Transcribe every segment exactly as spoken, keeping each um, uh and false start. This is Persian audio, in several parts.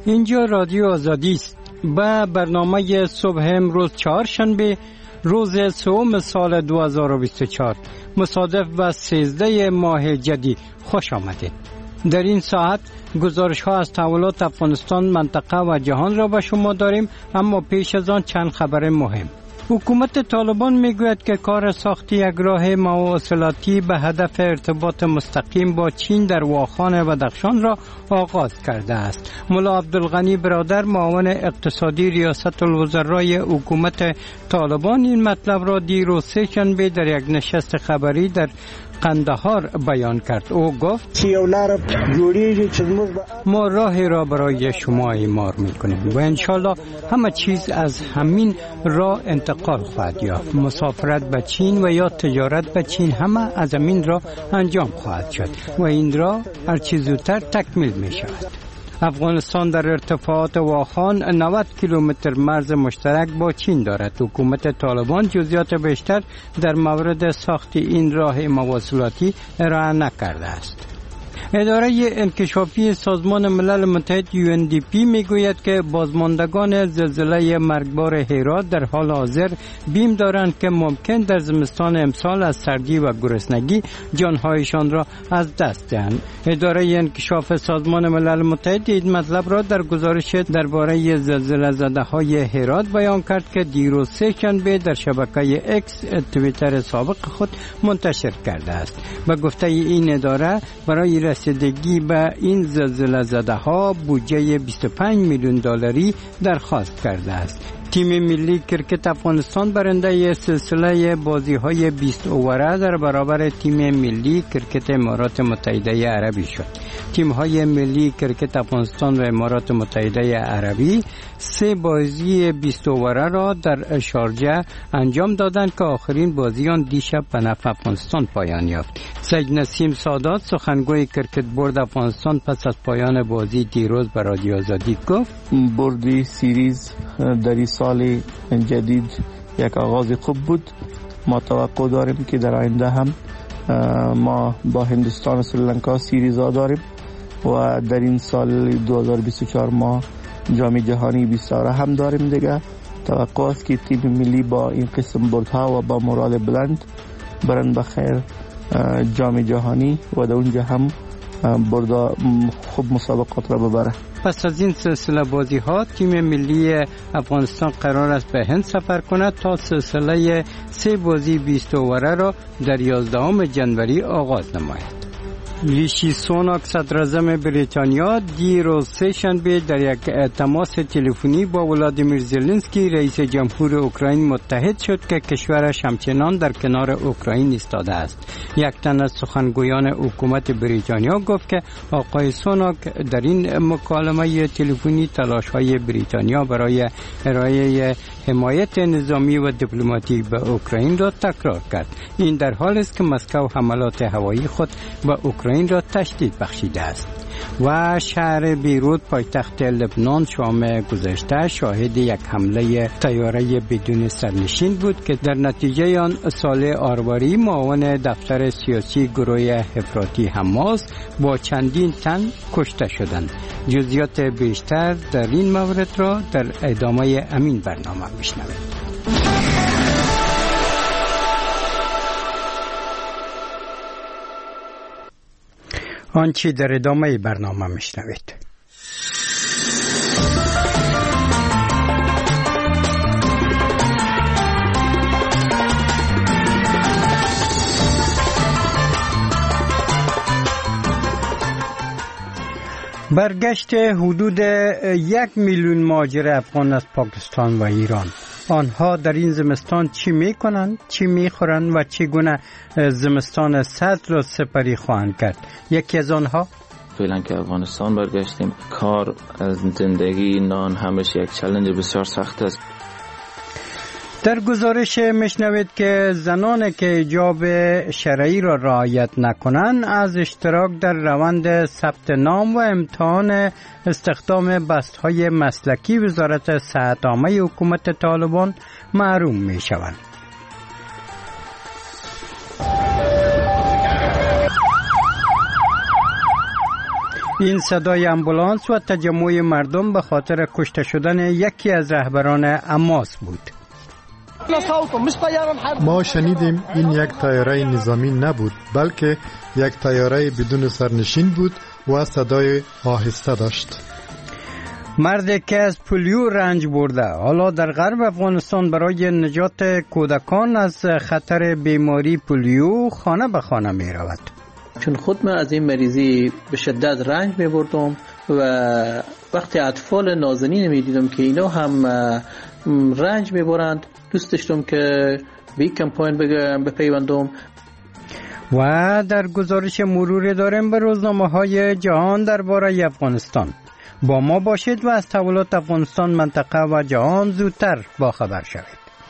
اینجا رادیو آزادی است. با برنامه صبح امروز چهارشنبه روز سوم سال دو هزار و بیست و چهار مصادف با سیزده ماه جدی خوش آمدید. در این ساعت گزارش ها از تحولات افغانستان، منطقه و جهان را به شما داریم، اما پیش از آن چند خبر مهم. حکومت طالبان میگوید که کار ساخت یک راه مواصلاتی به هدف ارتباط مستقیم با چین در واخان بدخشان را آغاز کرده است. ملا عبدالغنی برادر، معاون اقتصادی ریاست الوزرای حکومت طالبان، این مطلب را دیروز سه‌شنبه در یک نشست خبری در قندهار بیان کرد. او گفت ما راهی را برای شما اعمار میکنیم و انشالله همه چیز از همین راه انتقال خواهد یافت. مسافرت به چین و یا تجارت به چین همه از همین راه انجام خواهد شد و این راه هر چیز زودتر تکمیل می شود. افغانستان در ارتفاعات واخان نود کیلومتر مرز مشترک با چین دارد. حکومت طالبان جزئیات بیشتر در مورد ساخت این راه مواصلاتی ارائه نکرده است. اداره انکشافی سازمان ملل متحد یو ان دی پی میگوید که بازماندگان زلزله مرگبار هرات در حال حاضر بیم دارند که ممکن در زمستان امسال از سردی و گرسنگی جانهایشان را از دست دهند. اداره انکشاف سازمان ملل متحد این مطلب را در گزارش درباره زلزله زده های هرات بیان کرد که دیروز سه‌شنبه در شبکه اکس توییتر سابق خود منتشر کرده است. به گفته این اداره برای رسیدگی به این زلزله زده ها بودجه بیست و پنج میلیون دلاری درخواست کرده است. تیم ملی کرکت افغانستان برنده سلسله بازی های بیست اووره در برابر تیم ملی کرکت امارات متحده عربی شد. تیم های ملی کرکت افغانستان و امارات متحده عربی سه بازی بیست اووره را در شارجه انجام دادند که آخرین بازی آن دیشب به نفع افغانستان پایان یافت. سید نسیم سادات، سخنگوی کرکت بورد افغانستان، پس از پایان بازی دیروز به رادیو آزادی گفت بردی سیریز در این سال جدید یک آغاز خوب بود. ما توقع داریم که در آینده هم ما با هندوستان و سریلانکا سیریز ها داریم و در این سال دو هزار و بیست و چهار ما جام جهانی بیست هم داریم دیگه. توقع است که تیم ملی با این قسم بردها و با مورال بلند برن بخیر جام جهانی و در اونجا هم بردا خوب مسابقات را ببره. پس از این سلسله بازی ها تیم ملی افغانستان قرار است به هند سفر کند تا سلسله سه بازی بیست اووره را در یازدهم جنوری آغاز نماید. ریشی سوناک، صدراعظم بریتانیا، دیروز سه‌شنبه در یک تماس تلفنی با ولادیمیر زلنسکی رئیس جمهور اوکراین متحد شد که کشورش همچنان در کنار اوکراین ایستاده است. یک تن از سخنگویان حکومت بریتانیا گفت که آقای سوناک در این مکالمه تلفنی تلاش‌های بریتانیا برای ارائه حمایت نظامی و دیپلماتیک به اوکراین را تکرار کرد. این در حالی است که مسکو حملات هوایی خود به اوکراین را تشدید بخشیده است. و شهر بیروت پایتخت لبنان شام گذشته شاهد یک حمله طیاره بدون سرنشین بود که در نتیجه آن صالح آرواری، معاون دفتر سیاسی گروه افراطی حماس، با چندین تن کشته شدند. جزئیات بیشتر در این مورد را در ادامه همین برنامه میشنوید. آنچه در ادامه برنامه میشنوید. برگشت حدود یک میلیون مهاجر افغان از پاکستان و ایران. آنها در این زمستان چی میکنند، چی میخورند و چگونه زمستان سرد را سپری خواهند کرد؟ یکی از آنها فعلا که افغانستان برگشتیم، کار از زندگی نان همش یک چالش بسیار سخت است. در گزارش میشنوید که زنان که حجاب شرعی را رعایت نکنند از اشتراک در روند ثبت نام و امتحان استخدام بستهای مسلکی وزارت صحت عامه حکومت طالبان محروم می شوند. این صدای امبولانس و تجمع مردم به خاطر کشته شدن یکی از رهبران حماس بود. ما شنیدیم این یک طیاره نظامی نبود، بلکه یک طیاره بدون سرنشین بود و صدای آهسته داشت. مردی که از پولیو رنج برده حالا در غرب افغانستان برای نجات کودکان از خطر بیماری پولیو خانه به خانه می رود. چون خود من از این مریضی به شدت رنج می بردم و وقتی اطفال نازنین می دیدم که اینا هم رنج می برند، دوست داشتم که به این کمپاین بپیوندم. و در گزارش مروری داریم به روزنامه های جهان درباره افغانستان. با ما باشید و از تحولات افغانستان، منطقه و جهان زودتر با خبر شوید.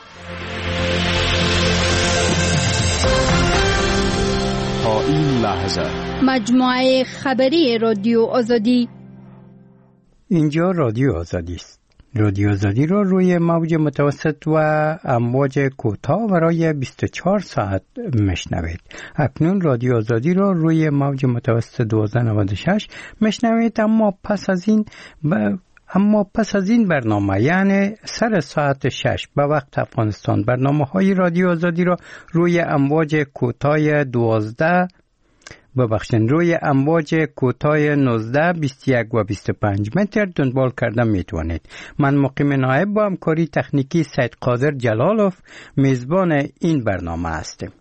تا این لحظه مجموعه خبری رادیو آزادی. اینجا رادیو آزادی است. رادیو آزادی را روی موج متوسط و امواج کوتاه برای بیست و چهار ساعت میشنوید. اکنون رادیو آزادی را روی موج متوسط دوازده نود و شش میشنوید، اما پس از این ب... اما پس از این برنامه، یعنی سر ساعت شش به وقت افغانستان، برنامه های رادیو آزادی را روی امواج کوتاه دوازده ببخشید روی امواج کوتاه نوزده، بیست و یک و بیست و پنج متر دنبال کرده میتوانید. من مقیم نایب با همکاری تکنیکی سید قادر جلالوف میزبان این برنامه هستیم.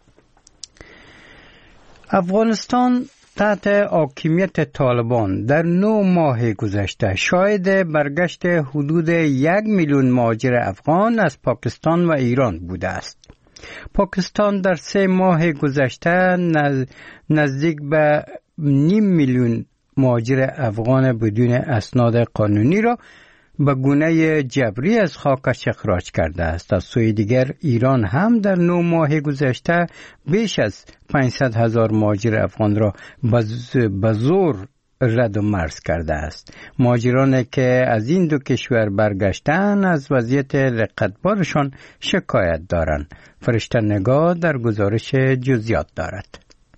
افغانستان تحت حاکمیت طالبان در نه ماه گذشته شاهد برگشت حدود یک میلیون مهاجر افغان از پاکستان و ایران بوده است. پاکستان در سه ماه گذشته نزدیک به نیم میلیون مهاجر افغان بدون اسناد قانونی را به گونه جبری از خاکش اخراج کرده است. از سوی دیگر ایران هم در نه ماه گذشته بیش از پانصد هزار مهاجر افغان را به زور رد و مرز کرده است. مهاجرانی که از این دو کشور برگشتن از وضعیت رقتبارشان شکایت دارند. فرشته نگاه در گزارش جزئیات دارد.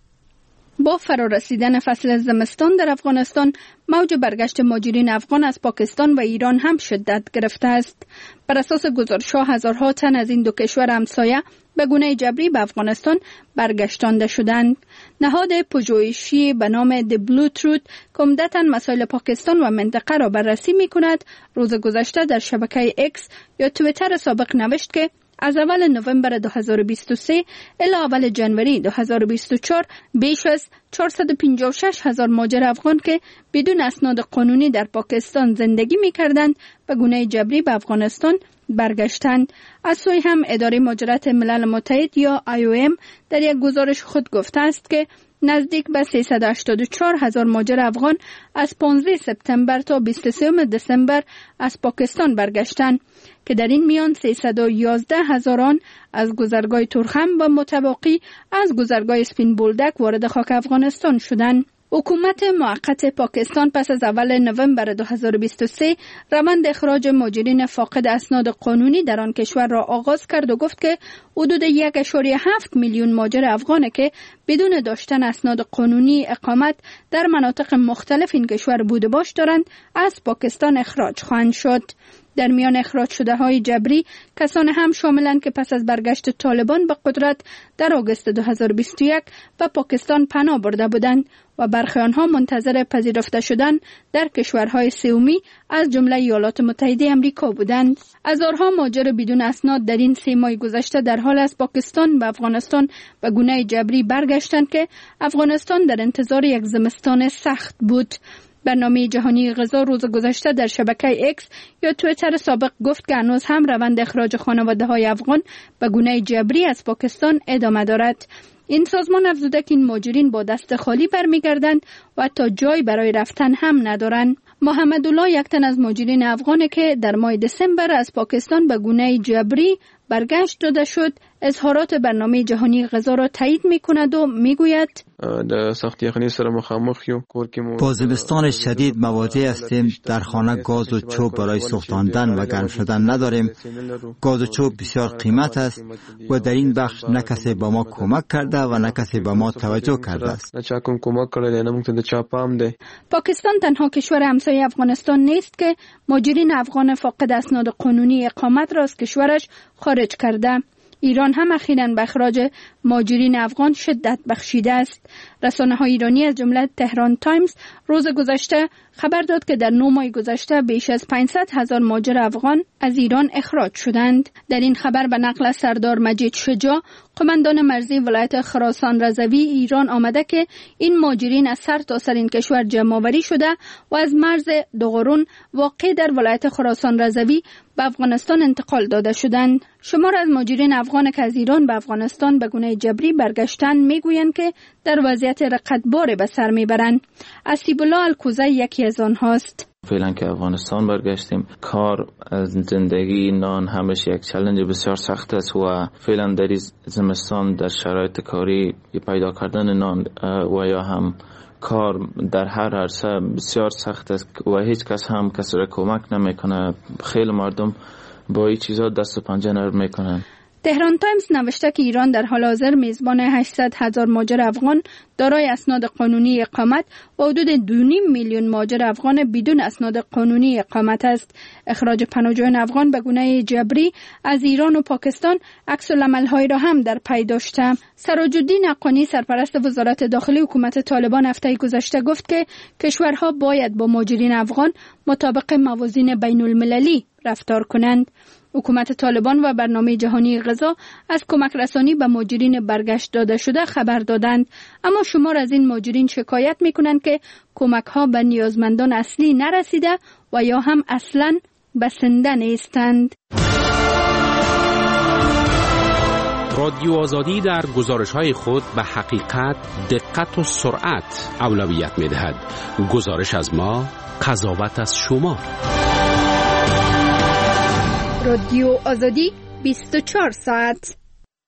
با فرارسیدن فصل زمستان در افغانستان، موج برگشت مهاجرین افغان از پاکستان و ایران هم شدت گرفته است. بر اساس گزارش‌ها هزارها تن از این دو کشور همسایه به گونه جبری به افغانستان برگشتانده شدند. نهاد پژوهشی به نام The Blue Truth که عمدتاً مسائل پاکستان و منطقه را بررسی می‌کند، روز گذشته در شبکه اکس یا توییتر سابق نوشت که از اول نوامبر دو هزار و بیست و سه الی اول ژانویه دو هزار و بیست و چهار بیش از چهارصد و پنجاه و شش هزار مهاجر افغان که بدون اسناد قانونی در پاکستان زندگی می‌کردند به گونه جبری به افغانستان برگشتند. از سوی هم اداره مهاجرت ملل متحد یا آی او ام در یک گزارش خود گفته است که نزدیک به سیصد و هشتاد و چهار هزار مهاجر افغان از پانزده سپتامبر تا بیست و سه دسامبر از پاکستان برگشتند که در این میان سیصد و یازده هزار آن از گذرگاه تورخم و متباقی از گذرگاه اسپین بولدک وارد خاک افغانستان شدند. حکومت موقت پاکستان پس از اول نوامبر دو هزار و بیست و سه روند اخراج مهاجرین فاقد اسناد قانونی در آن کشور را آغاز کرد و گفت که حدود یک ممیز هفت میلیون مهاجر افغان که بدون داشتن اسناد قانونی اقامت در مناطق مختلف این کشور بوده باش دارند از پاکستان اخراج خواهند شد. در میان اخراج شده های جبری کسان هم شاملند که پس از برگشت طالبان به قدرت در آگوست دو هزار و بیست و یک به پاکستان پناه برده بودند و برخی آنها منتظر پذیرفته شدن در کشورهای سومی از جمله ایالات متحده آمریکا بودند. هزارها مهاجر بدون اسناد در این سه ماه گذشته در حال از پاکستان به افغانستان به گونه جبری برگشتند که افغانستان در انتظار یک زمستان سخت بود. برنامه جهانی غذا روز گذشته در شبکه اکس یا توییتر سابق گفت که هنوز هم روند اخراج خانواده های افغان به گونه جبری از پاکستان ادامه دارد. این سازمان افزوده که این مهاجرین با دست خالی برمیگردند و تا جای برای رفتن هم ندارند. محمدالله یک تن از مهاجرین افغانی که در ماه دسامبر از پاکستان به گونه جبری برگشت داده شد، اظهارات برنامه جهانی غذا را تایید می‌کند و می‌گوید در سختی یخنی سره مخامخ یو با زمستان شدید مواجه هستیم. در خانه گاز و چوب برای سوختاندن و گرم شدن نداریم. گاز و چوب بسیار قیمت است و در این بخش نه کسی با ما کمک کرده و نه کسی با ما توجه کرده است. پاکستان تنها کشور همسایه افغانستان نیست که مهاجرین افغان فاقد اسناد قانونی اقامت را از کشورش خارج کرده. ایران هم اخیراً به اخراج مهاجرین افغان شدت بخشیده است. رسانه‌های ایرانی از جمله تهران تایمز روز گذشته خبر داد که در نه ماه گذشته بیش از پانصد هزار مهاجر افغان از ایران اخراج شدند. در این خبر به نقل از سردار مجید شجاع، قماندان مرزی ولایت خراسان رضوی ایران آمده که این مهاجرین از سر تا سر این کشور جمع آوری شده و از مرز دوغرون واقع در ولایت خراسان رضوی به افغانستان انتقال داده شدند. شمار از مهاجرین افغان که از ایران به افغانستان به گونه جبری برگشتند میگویند که در وضعیت رقتبار به سر میبرند. اسیب الله الکوزی یکی از آنهاست. فعلا که افغانستان برگشتیم، کار، زندگی، نان همش یک چالش بسیار سخت است و فعلا در این زمستان در شرایط کاری پیدا کردن نان و یا هم کار در هر عرصه بسیار سخت است و هیچ کس هم کسی را کمک نمیکنه. خیلی مردم با این چیزا دست و پنجه نرم میکنن. تهران تایمز نوشته که ایران در حال حاضر میزبان هشتصد هزار مهاجر افغان دارای اسناد قانونی اقامت و حدود دو و نیم میلیون مهاجر افغان بدون اسناد قانونی اقامت است. اخراج پناهجویان افغان به گونه جبری از ایران و پاکستان عکس‌العمل‌هایی را هم در پی داشته. سراج‌الدین حقانی سرپرست وزارت داخلی حکومت طالبان هفته گذشته گفت که کشورها باید با مهاجرین افغان مطابق موازین بین المللی رفتار کنند. حکومت طالبان و برنامه جهانی غذا از کمک رسانی به مهاجرین برگشت داده شده خبر دادند، اما شمار از این مهاجرین شکایت می‌کنند که کمک‌ها به نیازمندان اصلی نرسیده و یا هم اصلاً بسنده نیستند. رادیو آزادی در گزارش‌های خود به حقیقت، دقت و سرعت اولویت می‌دهد. گزارش از ما، قضاوت از شما. رادیو آزادی بیست و چهار ساعت.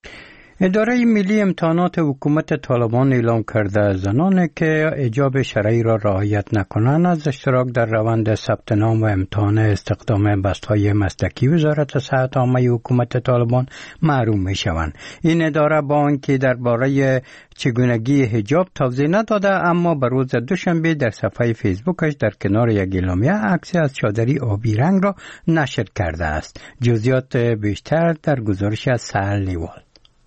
اداره ملی امتحانات حکومت طالبان اعلام کرده زنانی که حجاب شرعی را رعایت نکنند از اشتراک در روند ثبت نام و امتحان استخدام بست‌های مسلکی وزارت صحت عامه حکومت طالبان محروم می‌شوند. این اداره با آنکه درباره چگونگی حجاب توضیح نداده، اما به روز دوشنبه در صفحه فیسبوکش در کنار یک اعلامیه عکسی از چادری آبی رنگ را نشر کرده است. جزئیات بیشتر در گزارش از سهل لیوال.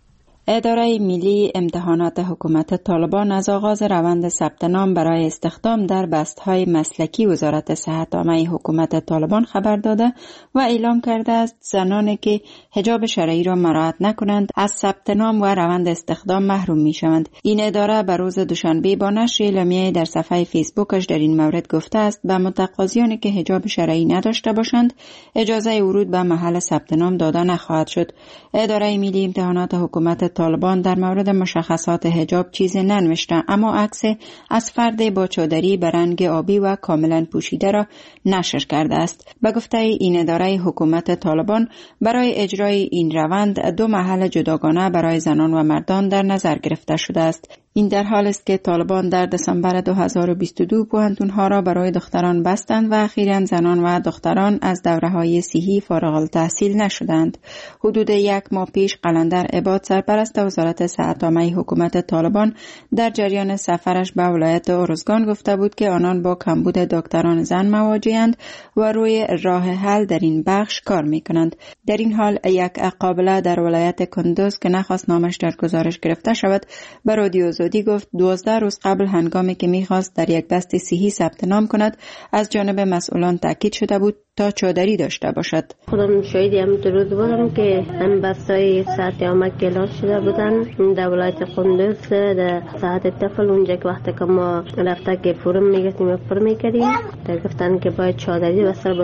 اداره ملی امتحانات حکومت طالبان از آغاز روند ثبت نام برای استخدام در بست‌های مسلکی وزارت صحت عامه حکومت طالبان خبر داده و اعلام کرده است زنانی که حجاب شرعی را مراعات نکنند از ثبت نام و روند استخدام محروم می‌شوند. این اداره به روز دوشنبه با نشر اعلامیه در صفحه فیسبوکش در این مورد گفته است به متقاضیانی که حجاب شرعی نداشته باشند اجازه ورود به محل ثبت نام داده نخواهد شد. اداره ملی امتحانات حکومت طالبان در مورد مشخصات حجاب چیزی ننوشته، اما عکس از فرد با چادری به رنگ آبی و کاملا پوشیده را نشر کرده است. به گفته این اداره حکومت طالبان برای اجرای این روند دو محل جداگانه برای زنان و مردان در نظر گرفته شده است. این در حال است که طالبان در دسامبر دو هزار و بیست و دو پوهنتون‌ها را برای دختران بستند و اخیراً زنان و دختران از دوره‌های صحی فارغ التحصیل نشدند. حدود یک ماه پیش قلندر عباد سرپرست وزارت صحت عامه حکومت طالبان در جریان سفرش به ولایت ارزگان گفته بود که آنان با کمبود دکتران زن مواجه‌اند و روی راه حل در این بخش کار می‌کنند. در این حال یک قابله در ولایت کندوز که نخواست نامش در گزارش گرفته شود به رادیو آزادی گفت دوازده روز قبل هنگامی که می‌خواست در یک بست صحی ثبت نام کند از جانب مسئولان تاکید شده بود تا چادری داشته باشد. خودم شاهدی هم درود بودم که این بستای صحت عامه کلاس شده بودن در ولایت قندوز در صحت طفل اونجا که وقتی که ما رفته که فرم میگفتیم فرم میکردیم در گفتن که باید چادری بستر باشه.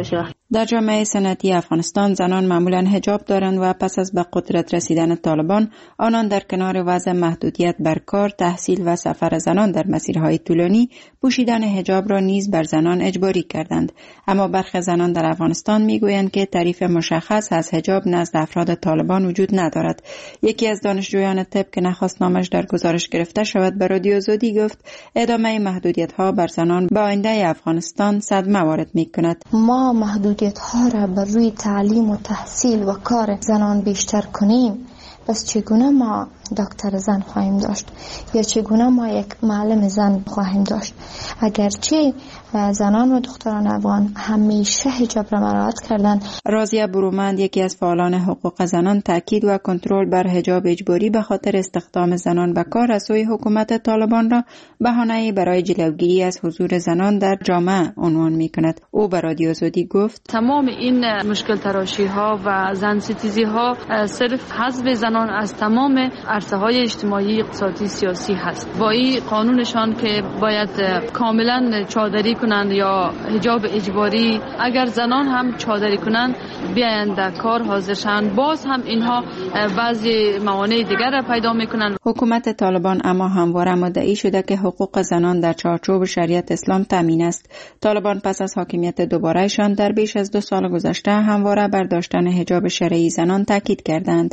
در جامعه سنتی افغانستان زنان معمولا حجاب دارند و پس از به قدرت رسیدن طالبان آنان در کنار وضع محدودیت بر کار، تحصیل و سفر زنان در مسیرهای طولانی پوشیدن حجاب را نیز بر زنان اجباری کردند. اما برخی زنان در افغانستان میگویند که تعریف مشخص از حجاب نزد افراد طالبان وجود ندارد. یکی از دانشجویان طب که نخواست نامش در گزارش گرفته شود به رادیو آزادی گفت ادامه محدودیت‌ها بر زنان به آینده افغانستان صدمه وارد می‌کند. ما محدودیت ها را بر روی تعلیم و تحصیل و کار زنان بیشتر کنیم، پس چگونه ما دکتر زن خواهیم داشت یا چگونه ما یک معلم زن خواهیم داشت؟ اگرچه زنان و دختران افغان همیشه حجاب را مراعات کردند. رازیه برومند یکی از فعالان حقوق زنان تاکید و کنترل بر حجاب اجباری به خاطر استخدام زنان به کار از سوی حکومت طالبان را بهانه‌ای برای جلوگیری از حضور زنان در جامعه عنوان می‌کند. او به رادیو آزادی گفت تمام این مشکل تراشی ها و زن ستیزی ها صرف حذف زنان از تمام عرصه های اجتماعی، اقتصادی، سیاسی هست. با این قانونشان که باید کاملا چادری کنند یا حجاب اجباری، اگر زنان هم چادری کنند بیایند در کار حاضر شوند، باز هم اینها بعضی موانع دیگر را پیدا میکنند. حکومت طالبان اما همواره مدعی شده که حقوق زنان در چارچوب شریعت اسلام تامین است. طالبان پس از حاکمیت دوبارهشان در بیش از دو سال گذشته همواره بر داشتن حجاب شرعی زنان تاکید کردند.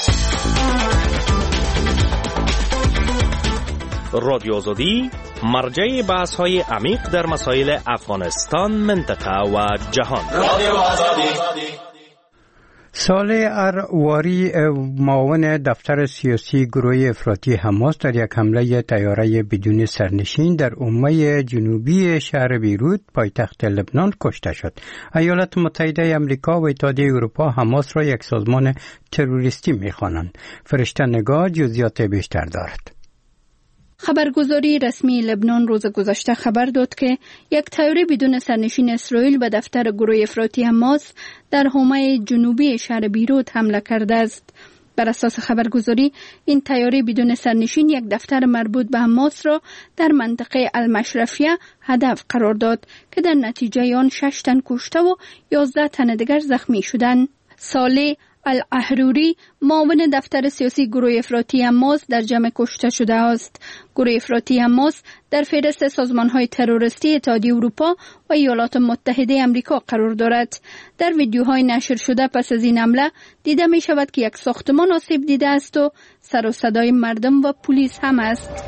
رادیو آزادی مرجع بحث های عمیق در مسائل افغانستان، منطقه و جهان. رادیو آزادی. صالح ارواری معاون دفتر سیاسی گروه افراطی حماس در یک حمله طیاره بدون سرنشین در عمه جنوبی شهر بیروت پایتخت لبنان کشته شد. ایالات متحده آمریکا و اتحادیه اروپا حماس را یک سازمان تروریستی می‌خوانند. فرشته نگاه جزئیات بیشتر دارد. خبرگزاری رسمی لبنان روز گذشته خبر داد که یک طیاره بدون سرنشین اسرائیل به دفتر گروه افراطی حماس در حومه جنوبی شهر بیروت حمله کرده است. بر اساس خبرگزاری این طیاره بدون سرنشین یک دفتر مربوط به حماس را در منطقه المشرفیه هدف قرار داد که در نتیجه آن شش تن کشته و یازده تن دیگر زخمی شدند. صالح الاحروری معاون دفتر سیاسی گروه افراطی حماس در جمع کشته شده است. گروه افراطی حماس در فهرست سازمان‌های تروریستی اتحادیه اروپا و ایالات متحده آمریکا قرار دارد. در ویدیوهای نشر شده پس از این حمله دیده می شود که یک ساختمان آسیب دیده است و سر و صدای مردم و پلیس هم است.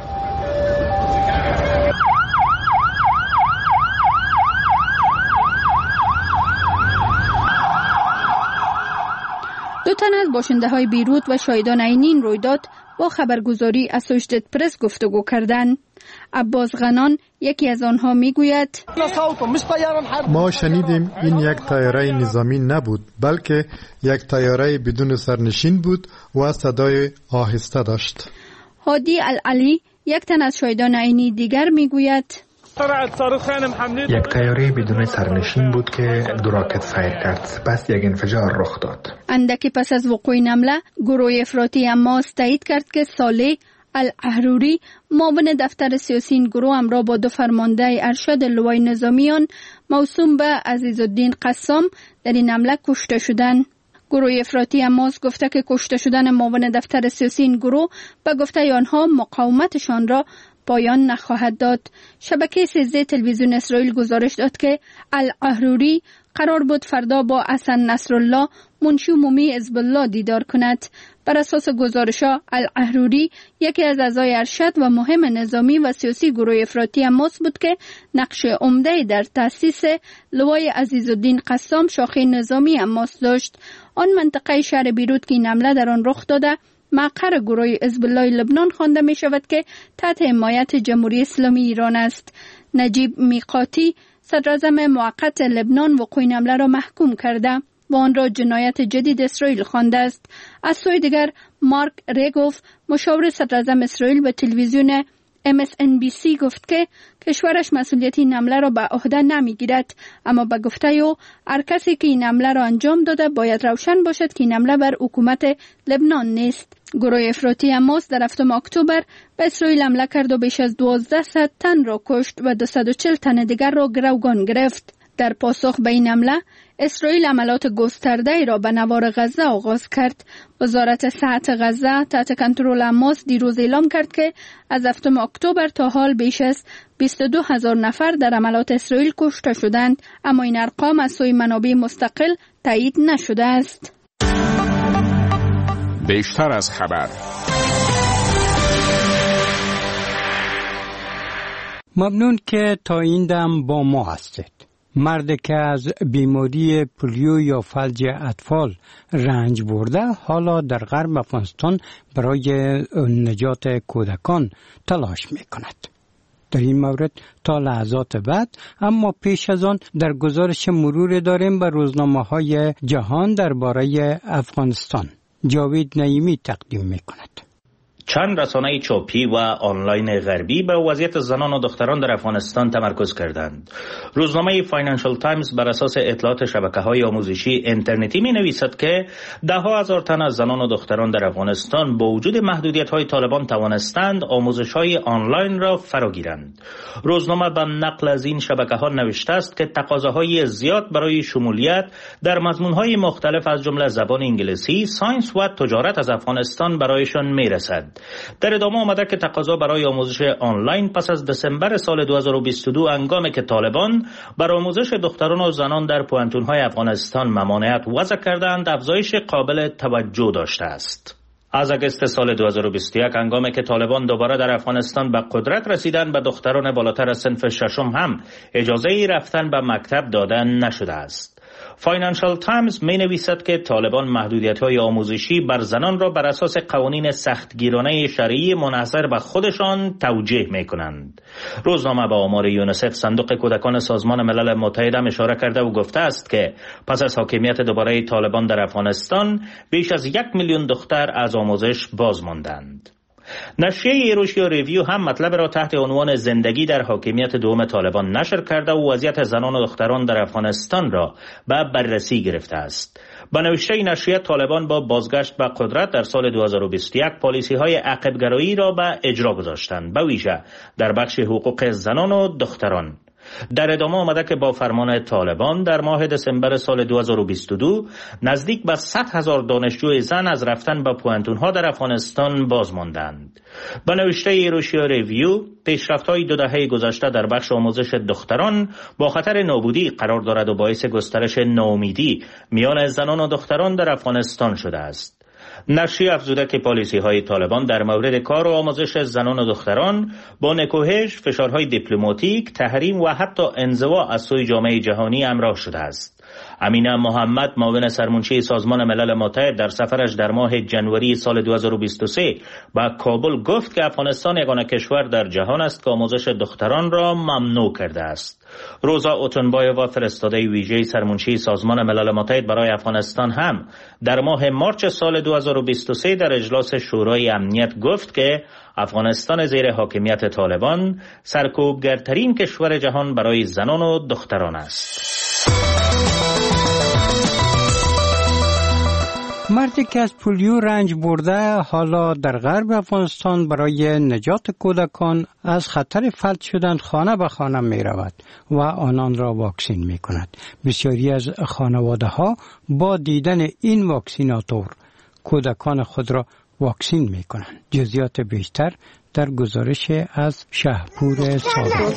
دو تن از باشنده های بیروت و شاهدان عینی این رویداد با خبرگزاری اسوشیتد پرس گفتگو کردند. عباس غنان یکی از آنها میگوید ما شنیدیم این یک طیاره نظامی نبود بلکه یک طیاره بدون سرنشین بود و صدای آهسته داشت. هادی العلی یک تن از شاهدان عینی دیگر میگوید یک طیاره بدون سرنشین بود که دو راکت فایر کرد، سپس یک انفجار رخ داد. اندکی پس از وقوع این حمله گروه افراطی حماس تایید کرد که صالح الاحروری معاون دفتر سیاسی این گروه همراه با دو فرمانده ارشد لوای نظامیان موسوم به عزیزالدین قسام در این حمله کشته شدند. گروه افراطی حماس گفته که کشته شدن معاون دفتر سیاسی این گروه به گفته آنها مقاومتشان را پایان نخواهد داد. شبکه سیزده تلویزیون اسرائیل گزارش داد که الاحروری قرار بود فردا با حسن نصرالله منشی عمومی حزب الله دیدار کند. بر اساس گزارش‌ها الاحروری یکی از اعضای ارشد و مهم نظامی و سیاسی گروه افراطی حماس بود که نقش عمده در تأسیس لوای عزیزالدین قسام شاخه نظامی حماس داشت. آن منطقه شهر بیروت که این حمله در آن رخ داده مقر گروه حزب الله لبنان خوانده می شود که تحت حمایت جمهوری اسلامی ایران است. نجیب میقاتی صدراعظم موقت لبنان وقوع این حمله را محکوم کرده و آن را جنایت جدید اسرائیل خوانده است. از سوی دیگر مارک ریگوف مشاور صدراعظم اسرائیل به تلویزیون ام اس ان بی سی گفت که کشورش مسئولیت این حمله را به عهده نمیگیرد، اما به گفته او هر کسی که این حمله را انجام داده باید روشن باشد که این حمله بر حکومت لبنان نیست. گروه افراطی حماس در هفتم اکتبر به اسرائیل حمله کرد و بیش از دوازده صد تن را کشت و دویست و چهل تن دیگر را گروگان گرفت. در پاسخ به این حمله، اسرائیل عملات گسترده را به نوار غزه آغاز کرد. وزارت صحت غزه تحت کنترل حماس دیروز اعلام کرد که از هفتم اکتبر تا حال بیش از بیست و دو هزار نفر در عملات اسرائیل کشته شدند، اما این ارقام از سوی منابع مستقل تایید نشده است. بیشتر از خبر. ممنون که تا این دم با ما هستید. مردی که از بیماری پولیو یا فلج اطفال رنج برده حالا در غرب افغانستان برای نجات کودکان تلاش می کند. در این مورد تا لحظات بعد، اما پیش از آن در گزارش مرور داریم به روزنامه های جهان درباره افغانستان. جاوید نعیمی تقدیم می کند. چند رسانه چاپی و آنلاین غربی به وضعیت زنان و دختران در افغانستان تمرکز کردند. روزنامه فاینانشال تایمز بر اساس اطلاعات شبکه‌های آموزشی اینترنتی می‌نویسد که ده ها هزار تن از زنان و دختران در افغانستان با وجود محدودیت‌های طالبان توانستند آموزش‌های آنلاین را فراگیرند. روزنامه به نقل از این شبکه‌ها نوشته است که تقاضاهای زیاد برای شمولیت در مضمون‌های مختلف از جمله زبان انگلیسی، ساینس و تجارت از افغانستان برایشان می‌رسد. در ادامه آمده که تقاضا برای آموزش آنلاین پس از دسامبر سال دو هزار و بیست و دو هنگامی که طالبان بر آموزش دختران و زنان در پوانتون‌های افغانستان ممانعت وضع کردند، افزایش قابل توجه داشته است. از اگست سال دو هزار و بیست و یک هنگامی که طالبان دوباره در افغانستان به قدرت رسیدند، به دختران بالاتر از صنف ششم هم اجازه رفتن به مکتب داده نشده است. فاینانشال تایمز می نویسد که طالبان محدودیت‌های آموزشی بر زنان را بر اساس قوانین سختگیرانه شرعی منحصر به خودشان توجیه می کنند. روزنامه به آمار یونیسف صندوق کودکان سازمان ملل متحد اشاره کرده و گفته است که پس از حاکمیت دوباره طالبان در افغانستان بیش از یک میلیون دختر از آموزش باز ماندند. نشریه ایروشیا ریویو هم مطلب را تحت عنوان زندگی در حاکمیت دوم طالبان نشر کرده و وضعیت زنان و دختران در افغانستان را به بررسی گرفته است. با نوشته نشریه، طالبان با بازگشت به قدرت در سال دو هزار و بیست و یک پالیسی های عقب‌گرایی را به اجرا گذاشتند، به ویژه در بخش حقوق زنان و دختران. در ادامه آمده که با فرمان طالبان در ماه دسامبر سال دو هزار و بیست و دو نزدیک به صد هزار دانشجوی زن از رفتن به پوانتون‌ها در افغانستان باز ماندند. به نوشته ایروشیا ریویو، پیشرفت‌های دو دهه گذشته در بخش آموزش دختران با خطر نابودی قرار دارد و باعث گسترش ناامیدی میان زنان و دختران در افغانستان شده است. نشریه افزوده که پالیسی های طالبان در مورد کار و آموزش زنان و دختران با نکوهش، فشارهای دیپلماتیک، تحریم و حتی انزوا از سوی جامعه جهانی همراه شده است. امینه محمد، معاون سرمنشی سازمان ملل متحد، در سفرش در ماه جنوری سال دو هزار و بیست و سه به کابل گفت که افغانستان یگانه کشور در جهان است که آموزش دختران را ممنوع کرده است. روزا اوتنبایووا، فرستاده ویژه سرمنشی سازمان ملل متحد برای افغانستان، هم در ماه مارچ سال دو هزار و بیست و سه در اجلاس شورای امنیت گفت که افغانستان زیر حاکمیت طالبان سرکوبگرترین کشور جهان برای زنان و دختران است. مردی که از پولیو رنج برده حالا در غرب افغانستان برای نجات کودکان از خطر فلج شدن خانه به خانه می رود و آنان را واکسین می کند. بسیاری از خانواده ها با دیدن این واکسیناتور کودکان خود را واکسین می کنند. جزئیات بیشتر در گزارش از شهپور صادق.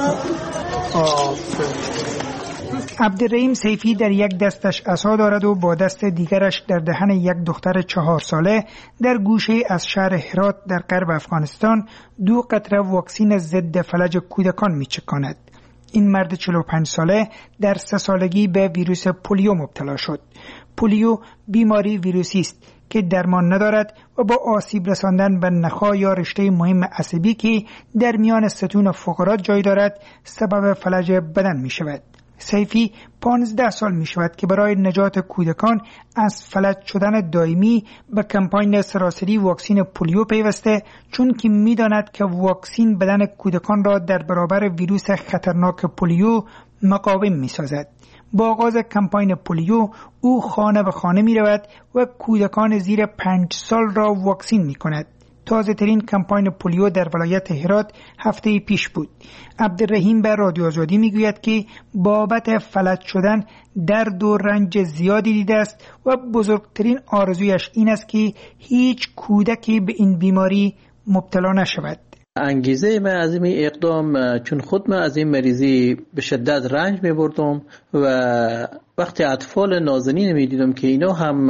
عبدالرحیم سیفی در یک دستش عصا دارد و با دست دیگرش در دهن یک دختر چهار ساله در گوشه از شهر هرات در غرب افغانستان دو قطره واکسین ضد فلج کودکان میچکاند. این مرد چهل و پنج ساله در سه سالگی به ویروس پولیو مبتلا شد. پولیو بیماری ویروسی است که درمان ندارد و با آسیب رساندن به نخاع یا رشته مهم عصبی که در میان ستون فقرات جای دارد سبب فلج بدن می شود. سیفی پانزده سال می شود که برای نجات کودکان از فلج شدن دائمی به کمپاین سراسری واکسین پولیو پیوسته، چون که می داند که واکسین بدن کودکان را در برابر ویروس خطرناک پولیو مقاوم می سازد. با آغاز کمپاین پولیو او خانه به خانه می رود و کودکان زیر پنج سال را واکسین می کند. تازه ترین کمپاین پولیو در ولایت هرات هفته پیش بود. عبدالرحیم به رادیو آزادی میگوید که بابت فلج شدن درد و رنج زیادی دیده است و بزرگترین آرزویش این است که هیچ کودکی به این بیماری مبتلا نشود. انگیزه من از این اقدام چون خود من از این مریضی به شدت رنج می بردم و وقتی اطفال نازنین می دیدم که اینا هم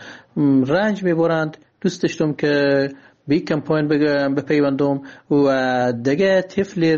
رنج می برند، دوست داشتم که به کمپاین بپیوندم و دیگه طفل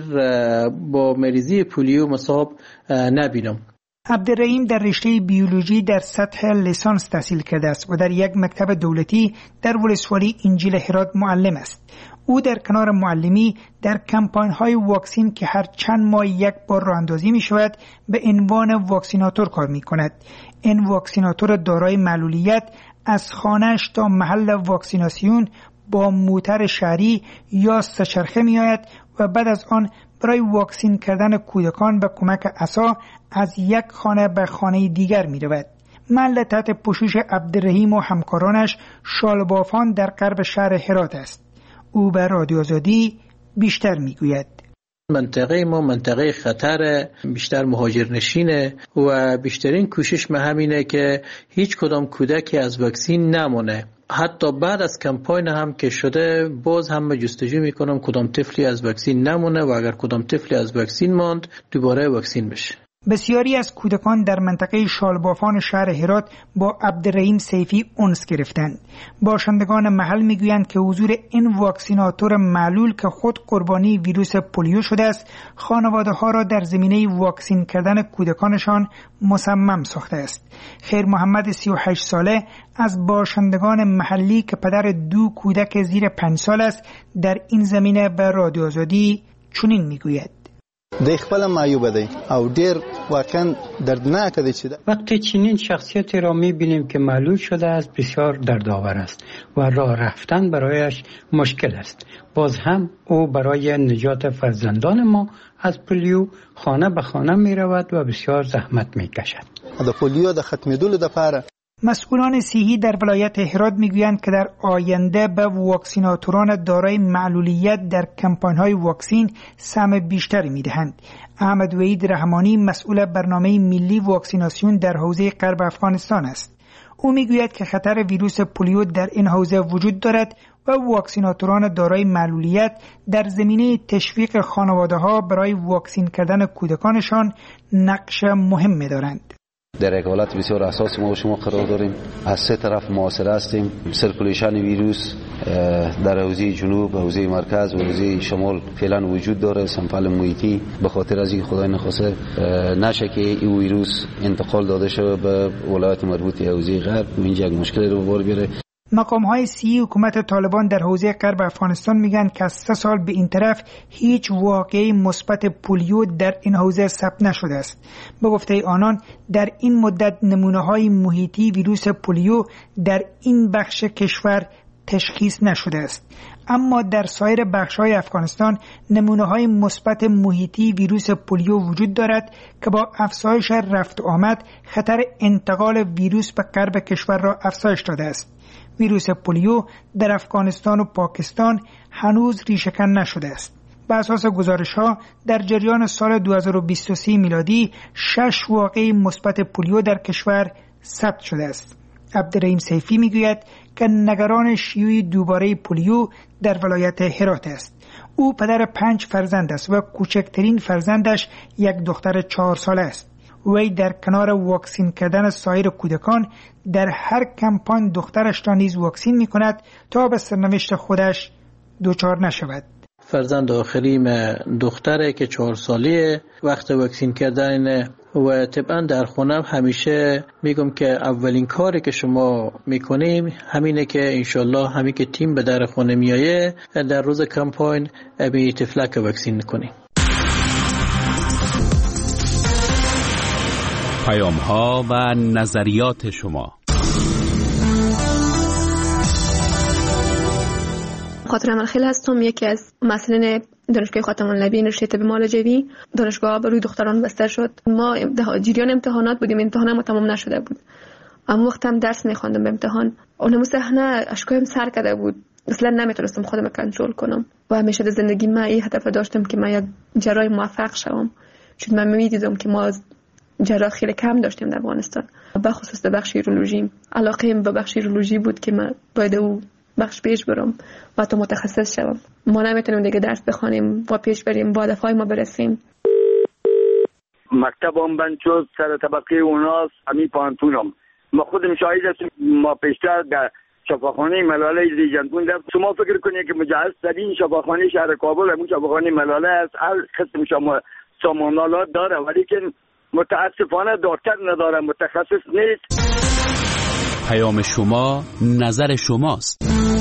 با مریضی پولیو مصاب نبینم. عبدالرحیم در رشته بیولوژی در سطح لیسانس تحصیل کرده است و در یک مکتب دولتی در ولسوالی انجیل هرات معلم است. او در کنار معلمی در کمپاین های واکسین که هر چند ماه یک بار راه اندازی می شود به عنوان واکسیناتور کار می کند. این واکسیناتور دارای معلولیت از خانه‌اش تا محل واکسیناسیون با موتر شهری یا سه‌چرخه می آید و بعد از آن برای واکسین کردن کودکان به کمک عصا از یک خانه به خانه دیگر می رود. محل تحت پوشش عبدالرحیم و همکارانش شالبافان در غرب شهر هرات است. او به رادیو آزادی بیشتر می گوید. منطقه ما منطقه خطر، بیشتر مهاجر نشینه و بیشترین کوشش ما همینه که هیچ کدام کودکی از واکسین نمونه. حتی بعد از کمپاین هم که شده باز هم جستجو میکنم کدام طفلی از واکسین نمونه و اگر کدام طفلی از واکسین ماند دوباره واکسین بشه. بسیاری از کودکان در منطقه شالبافان شهر هرات با عبدالرحیم سیفی انس گرفتند. باشندگان محل میگویند که حضور این واکسیناتور معلول که خود قربانی ویروس پولیو شده است، خانواده ها را در زمینه واکسین کردن کودکانشان مصمم ساخته است. خیر محمد سی و هشت ساله از باشندگان محلی که پدر دو کودک زیر پنج سال است در این زمینه به رادیو آزادی چنین میگوید. د خپل معیوب دی او ډیر واقعا دردناک دی چې وقتی چنین شخصیتی را میبینیم که معلول شده است بسیار دردآور است و راه رفتن برایش مشکل است. باز هم او برای نجات فرزندان ما از پولیو خانه به خانه میرود و بسیار زحمت میکشد. د پولیو د ختمېدلو لپاره مسئولان صحی در ولایت هرات میگویند که در آینده به واکسیناتوران دارای معلولیت در کمپاین‌های واکسین سهم بیشتری میدهند. احمد وحید رحمانی مسئول برنامه ملی واکسیناسیون در حوزه غرب افغانستان است. او میگوید که خطر ویروس پولیو در این حوزه وجود دارد و واکسیناتوران دارای معلولیت در زمینه تشویق خانواده‌ها برای واکسین کردن کودکانشان نقش مهمی دارند. در یک حالت بسیار حساس ما و شما قرار داریم. از سه طرف محاصره هستیم. سرکولیشن ویروس در حوزه جنوب، حوزه مرکز و حوزه شمال فعلا وجود داره. سمپل محیطی به خاطر از اینکه خدای نخواسته نشه که این ویروس انتقال داده شه به ولایت مربوطه حوزه غرب و اینجا یک مشکل رو به بار بیاره. مقام های سی حکومت طالبان در حوزه غرب افغانستان میگن که از سه سال به این طرف هیچ واقعه مثبت پولیو در این حوزه ثبت نشده است. به گفته آنان در این مدت نمونه های محیطی ویروس پولیو در این بخش کشور تشخیص نشده است. اما در سایر بخش‌های افغانستان نمونه‌های مثبت محیطی ویروس پولیو وجود دارد که با افزایش رفت و آمد خطر انتقال ویروس به غرب کشور را افزایش داده است. ویروس پولیو در افغانستان و پاکستان هنوز ریشه‌کن نشده است. بر اساس گزارش‌ها در جریان سال دو هزار و بیست و سه میلادی شش واقعه مثبت پولیو در کشور ثبت شده است. عبدالرحیم سیفی میگوید که نگران شیوع دوباره پولیو در ولایت هرات است. او پدر پنج فرزند است و کوچکترین فرزندش یک دختر چهار ساله است. وی در کنار واکسین کردن سایر کودکان در هر کمپاین دخترش را نیز واکسین می کند تا به سرنوشت خودش دچار نشود. فرزند آخریم دختره که چهار سالیه، وقت واکسین کردن و طبعا در خونم همیشه میگم که اولین کاری که شما میکنیم همینه که انشالله همین که تیم به در خونه میایه در روز کمپاین ابی تفلک واکسین کنیم. پیام ها و نظریات شما. خاطر عملخیل هستم، یکی از مسئولین دانشگاه خاتم النبیین رشته طب معالجوی. دانشگاه بر روی دختران بسته شد. ما جریان امتحانات بودیم، امتحان ما تمام نشده بود. اما وقتم درس می‌خواندم به امتحان، اونم صحنه اشکایم سر کرده بود. اصلا نمیتونستم خودم کنترل کنم و همیشه در زندگی من این هدف داشتم که من یک جراح موفق شوم، چون من میدیدم که ما جراح خیلی کم داشتیم در افغانستان، به خصوص در بخش یورولوژی. علاقه‌ام به بخش یورولوژی بود که من باید او بخش پیش برم و تا متخصص شوم. ما نمیتونیم دیگه درس بخوانیم و پیش بریم با هدفهای ما برسیم. مکتبم بند شد، سر طبقه اوناس امی پانتونم. ما خودم شاهد هستیم، ما پیشتر در شفاخانه ملاله زیجنگون در شما فکر کنید که مجهز ترین شفاخانه شهر کابل همون شفاخانه ملاله است. هر قسم شما سامانالات داره ولی که متاسفانه دکتر نداره، متخصص نیست. پیام شما نظر شماست.